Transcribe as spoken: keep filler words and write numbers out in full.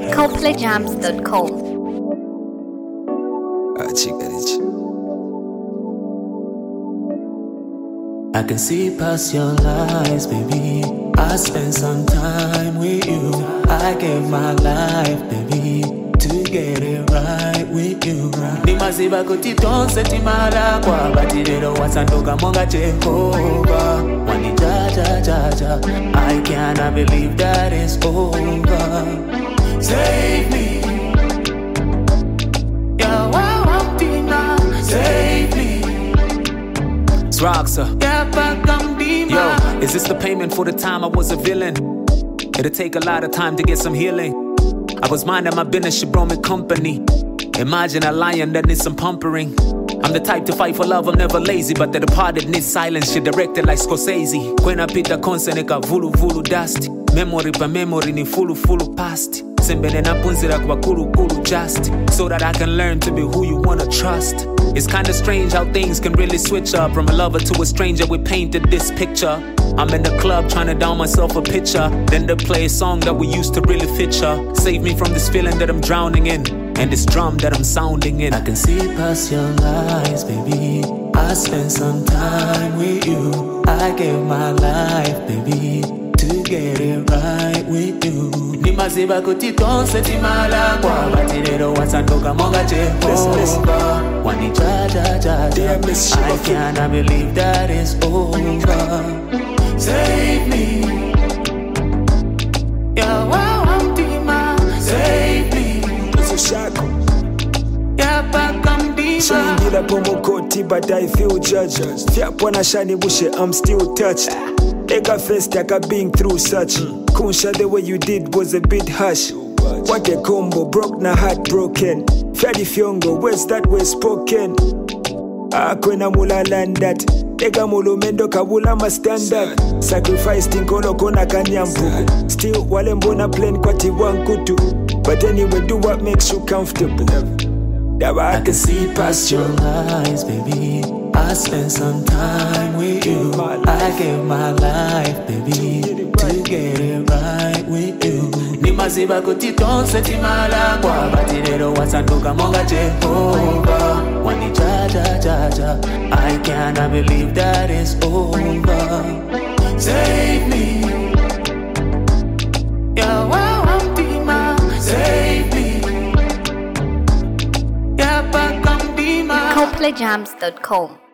coldplay jams dot com. I can see past your lies, baby. I spent some time with you. I gave my life, baby, to get it right with you. Nimaziba kutitonse timara kwa batirero wasandoka monga Jehovah. Wani ja ja ja ja, I cannot believe that it's over. Save me, yeah, wow, Tina, save me. It's Roxa. Yo, is this the payment for the time I was a villain? It'll take a lot of time to get some healing. I was minding my business, she brought me company. Imagine a lion that needs some pampering. I'm the type to fight for love, I'm never lazy. But the departed needs silence, she directed like Scorsese. Kwena pita konseneka vulu vulu dust. Memory pa memory ni fulu fulu past. Sembele na punzira kwa kulu kulu just. So that I can learn to be who you wanna trust. It's kinda strange how things can really switch up. From a lover to a stranger, we painted this picture. I'm in the club trying to down myself a picture. Then they play a song that we used to really feature. Save me from this feeling that I'm drowning in, and this drum that I'm sounding in. I can see past your lies, baby. I spent some time with you. I gave my life, baby, to get it right with you. Nimaziba kutitonse timala kwa batirero wasandoka monga Jehovah. Wani ja ja ja ja, I cannot believe that it's over. Save me, yeah, wow, Tima, save me. Yeah, back on Tima. Shindila pomokoti, but I feel judged. Fiapwana shani bushe, I'm still touched. Eka first, aka being through such. Kunsha, the way you did was a bit harsh. What a combo, broke na heart broken. Fadi fiongo, words that were spoken. Akwena mula landat. Ega mulu mendo kabula ma standard. Sacrifice tinkolo kona kanyambuku. Still wale mbona plain kwa tiwankutu. But anyway, do what makes you comfortable. I can see past your lies, baby. I spent some time with you. I gave my life, baby, to get it right with you. Nimaziba kutitonse timala kwa batirero wasandoka monga Jehovah. Wani ja ja ja ja, I cannot believe that it's over. Save me, yeah, wow, Tima, save me. coldplay jams dot com.